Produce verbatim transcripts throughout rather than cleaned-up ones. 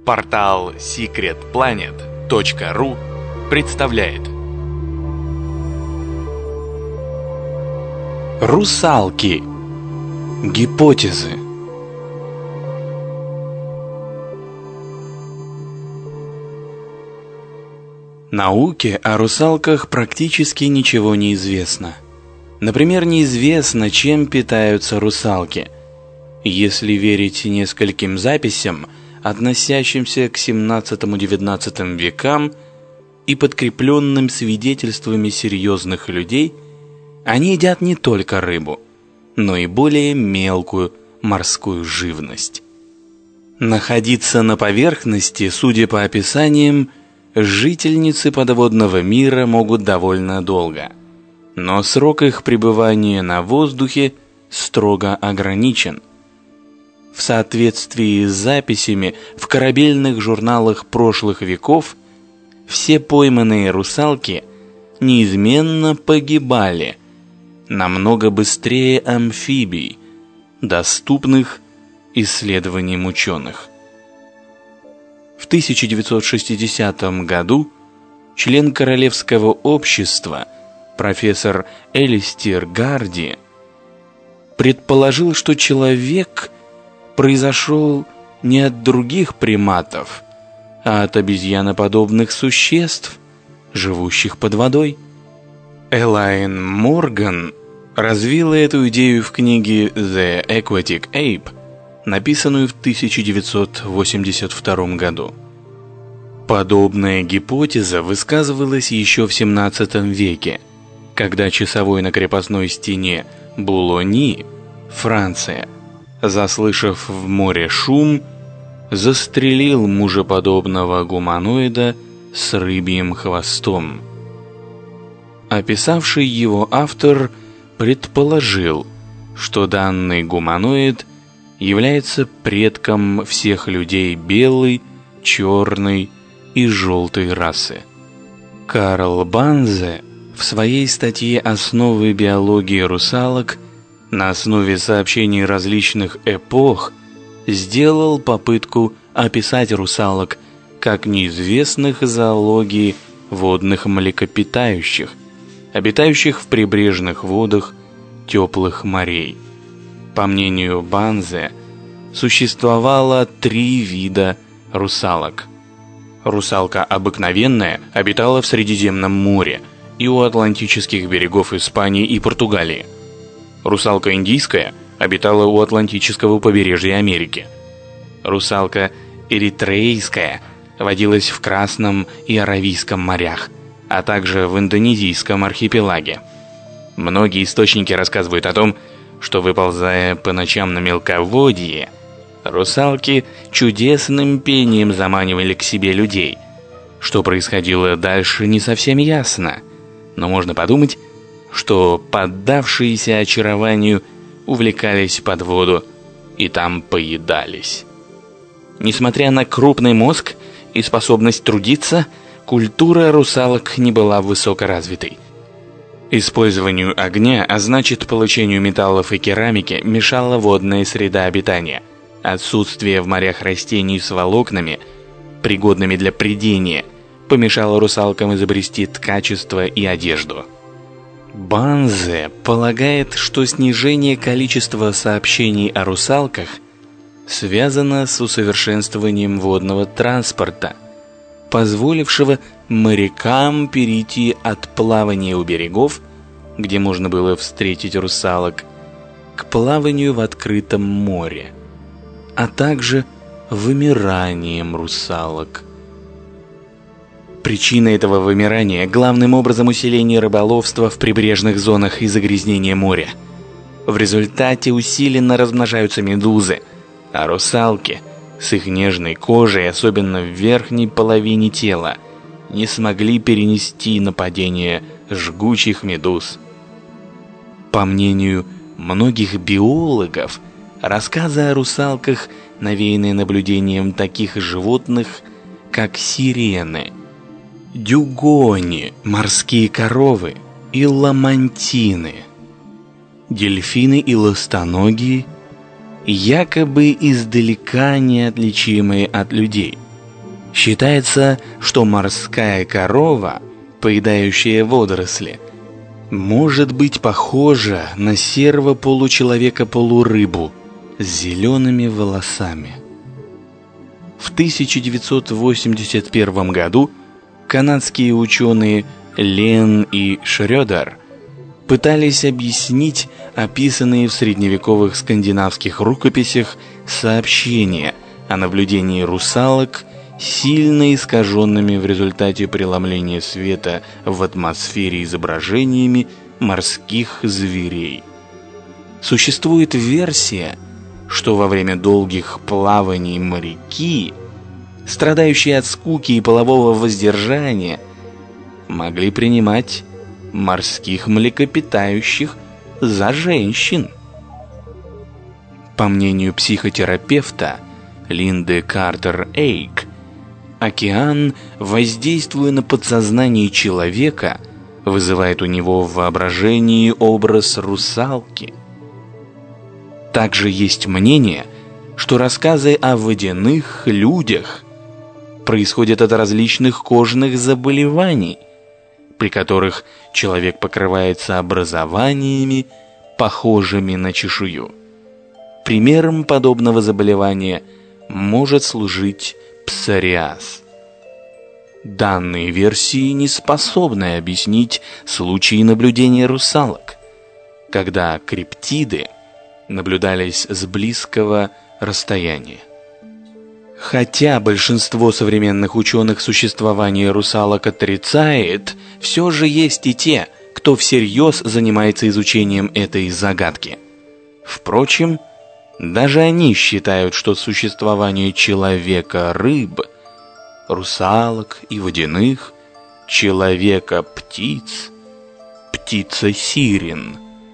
Портал секрет планет точка ру представляет Русалки. Гипотезы. Науке о русалках практически ничего не известно. Например, неизвестно, чем питаются русалки. Если верить нескольким записям, относящимся к семнадцатому-девятнадцатому векам и подкрепленным свидетельствами серьезных людей, они едят не только рыбу, но и более мелкую морскую живность. Находиться на поверхности, судя по описаниям, жительницы подводного мира могут довольно долго, но срок их пребывания на воздухе строго ограничен. В соответствии с записями в корабельных журналах прошлых веков, все пойманные русалки неизменно погибали намного быстрее амфибий, доступных исследованиям ученых. В тысяча девятьсот шестидесятом году член Королевского общества профессор Элистир Гарди предположил, что человек произошел не от других приматов, а от обезьяноподобных существ, живущих под водой. Элайн Морган развила эту идею в книге The Aquatic Ape, написанную в тысяча девятьсот восемьдесят втором году. Подобная гипотеза высказывалась еще в семнадцатом веке, когда часовой на крепостной стене Булони, Франция, заслышав в море шум, застрелил мужеподобного гуманоида с рыбьим хвостом. Описавший его автор предположил, что данный гуманоид является предком всех людей белой, черной и желтой расы. Карл Банзе в своей статье «Основы биологии русалок» на основе сообщений различных эпох сделал попытку описать русалок как неизвестных зоологии водных млекопитающих, обитающих в прибрежных водах теплых морей. По мнению Банзе, существовало три вида русалок. Русалка обыкновенная обитала в Средиземном море и у атлантических берегов Испании и Португалии. Русалка индийская обитала у Атлантического побережья Америки. Русалка эритрейская водилась в Красном и Аравийском морях, а также в Индонезийском архипелаге. Многие источники рассказывают о том, что, выползая по ночам на мелководье, русалки чудесным пением заманивали к себе людей. Что происходило дальше, не совсем ясно, но можно подумать, что поддавшиеся очарованию увлекались под воду и там поедались. Несмотря на крупный мозг и способность трудиться, культура русалок не была высокоразвитой. Использованию огня, а значит получению металлов и керамики, мешала водная среда обитания. Отсутствие в морях растений с волокнами, пригодными для прядения, помешало русалкам изобрести ткачество и одежду. Банзе полагает, что снижение количества сообщений о русалках связано с усовершенствованием водного транспорта, позволившего морякам перейти от плавания у берегов, где можно было встретить русалок, к плаванию в открытом море, а также вымиранием русалок. Причина этого вымирания главным образом усиление рыболовства в прибрежных зонах и загрязнение моря. В результате усиленно размножаются медузы, а русалки с их нежной кожей, особенно в верхней половине тела, не смогли перенести нападение жгучих медуз. По мнению многих биологов, рассказы о русалках навеяны наблюдением таких животных, как сирены, дюгони, морские коровы и ламантины. Дельфины и ластоногие, якобы издалека неотличимые от людей, Считается, что морская корова, поедающая водоросли, может быть похожа на серва-получеловека-полурыбу с зелеными волосами. В тысяча девятьсот восемьдесят первом году канадские ученые Лен и Шрёдер пытались объяснить описанные в средневековых скандинавских рукописях сообщения о наблюдении русалок, сильно искаженными в результате преломления света в атмосфере изображениями морских зверей. Существует версия, что во время долгих плаваний моряки, страдающие от скуки и полового воздержания, могли принимать морских млекопитающих за женщин. По мнению психотерапевта Линды Картер-Эйк, океан, воздействуя на подсознание человека, вызывает у него в воображении образ русалки. Также есть мнение, что рассказы о водяных людях происходят от различных кожных заболеваний, при которых человек покрывается образованиями, похожими на чешую. Примером подобного заболевания может служить псориаз. Данные версии не способны объяснить случаи наблюдения русалок, когда криптиды наблюдались с близкого расстояния. Хотя большинство современных ученых существование русалок отрицает, все же есть и те, кто всерьез занимается изучением этой загадки. Впрочем, даже они считают, что существование человека-рыб, русалок и водяных, человека-птиц, птица-сирен,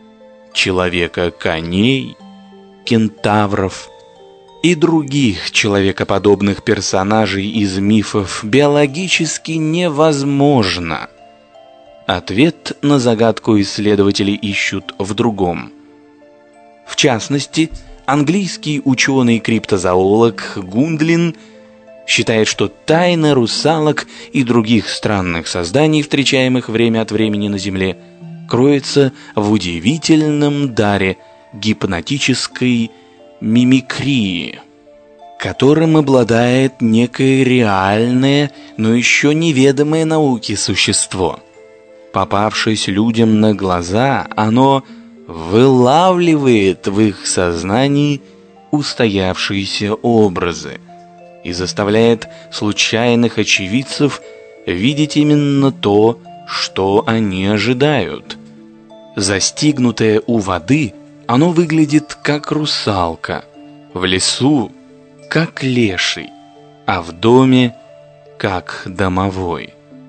человека-коней, кентавров и других человекоподобных персонажей из мифов биологически невозможно. Ответ на загадку исследователи ищут в другом. В частности, английский ученый-криптозоолог Гундлин считает, что тайна русалок и других странных созданий, встречаемых время от времени на Земле, кроется в удивительном даре гипнотической мимикрии, которым обладает некое реальное, но еще неведомое науке существо. Попавшись людям на глаза, оно вылавливает в их сознании устоявшиеся образы и заставляет случайных очевидцев видеть именно то, что они ожидают. Застигнутое у воды, оно выглядит как русалка, в лесу как леший, а в доме как домовой.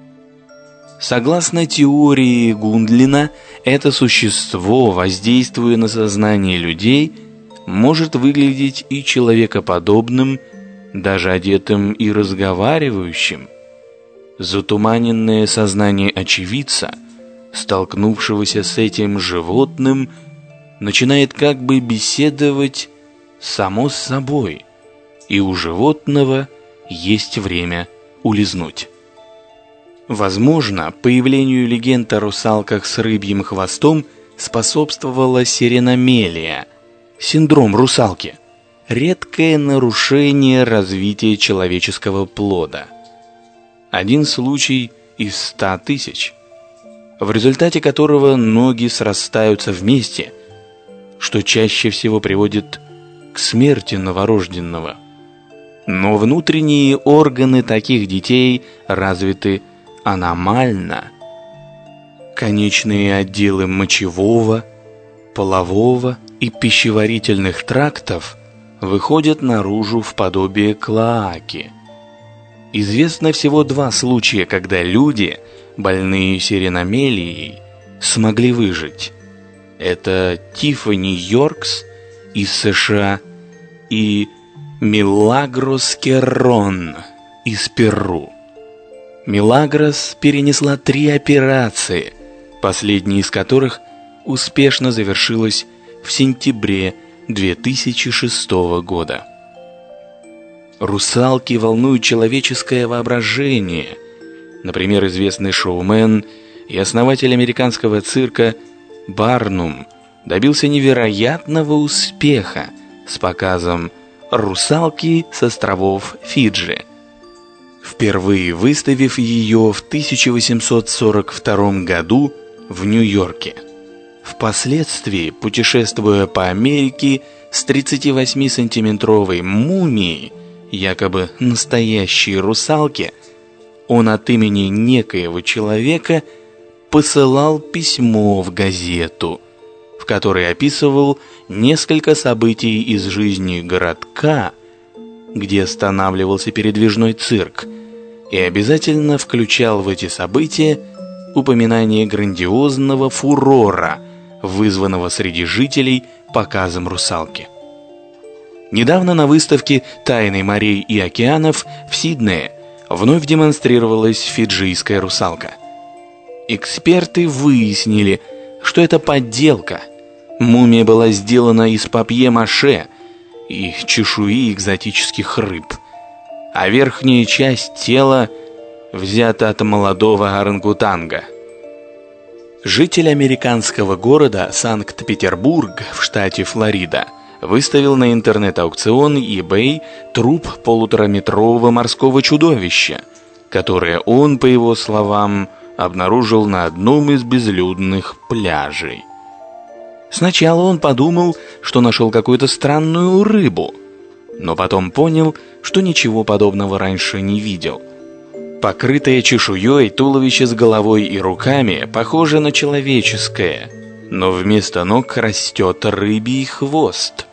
Согласно теории Гундлина, это существо, воздействуя на сознание людей, может выглядеть и человекоподобным, даже одетым и разговаривающим. Затуманенное сознание очевидца, столкнувшегося с этим животным, начинает как бы беседовать само с собой, и у животного есть время улизнуть. Возможно, появлению легенд о русалках с рыбьим хвостом способствовала сиреномелия, синдром русалки, редкое нарушение развития человеческого плода. Один случай из ста тысяч, в результате которого ноги срастаются вместе, что чаще всего приводит к смерти новорожденного. Но внутренние органы таких детей развиты аномально. Конечные отделы мочевого, полового и пищеварительных трактов выходят наружу в подобие клоаки. Известно всего два случая, когда люди, больные сиреномелией, смогли выжить. Это Тиффани Йоркс из США и Милагрос Керрон из Перу. Милагрос перенесла три операции, последняя из которых успешно завершилась в сентябре две тысячи шестого года. русалки волнуют человеческое воображение. Например, известный шоумен и основатель американского цирка Барнум добился невероятного успеха с показом «Русалки с островов Фиджи», впервые выставив ее в тысяча восемьсот сорок втором году в Нью-Йорке. Впоследствии, путешествуя по Америке с тридцативосьмисантиметровой мумией, якобы настоящей русалки, он от имени некоего человека посылал письмо в газету, в которой описывал несколько событий из жизни городка, где останавливался передвижной цирк, и обязательно включал в эти события упоминание грандиозного фурора, вызванного среди жителей показом русалки. Недавно на выставке «Тайны морей и океанов» в Сиднее вновь демонстрировалась фиджийская русалка. Эксперты выяснили, что это подделка. Мумия была сделана из папье-маше и чешуи экзотических рыб, а верхняя часть тела взята от молодого орангутанга. Житель американского города Санкт-Петербург в штате Флорида выставил на интернет-аукцион eBay труп полутораметрового морского чудовища, которое он, по его словам, обнаружил на одном из безлюдных пляжей. Сначала он подумал, что нашел какую-то странную рыбу, но потом понял, что ничего подобного раньше не видел. Покрытое чешуей туловище с головой и руками похоже на человеческое, но вместо ног растет рыбий хвост.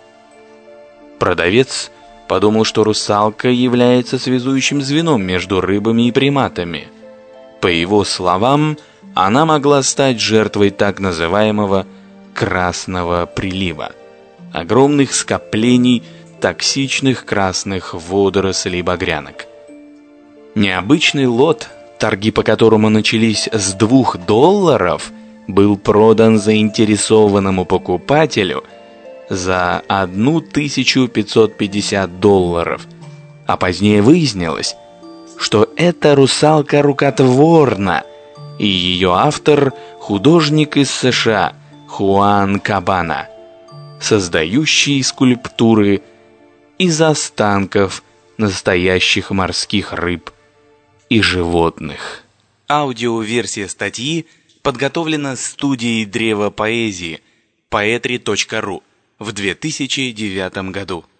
Продавец подумал, что русалка является связующим звеном между рыбами и приматами. По его словам, она могла стать жертвой так называемого красного прилива, огромных скоплений токсичных красных водорослей багрянок. Необычный лот, торги по которому начались с двух долларов, был продан заинтересованному покупателю за тысячу пятьсот пятьдесят долларов, а позднее выяснилось, что это русалка рукотворна, и ее автор – художник из США Хуан Кабана, создающий скульптуры из останков настоящих морских рыб и животных. Аудиоверсия статьи подготовлена студией Древо поэзии поэтри точка ру в две тысячи девятом году.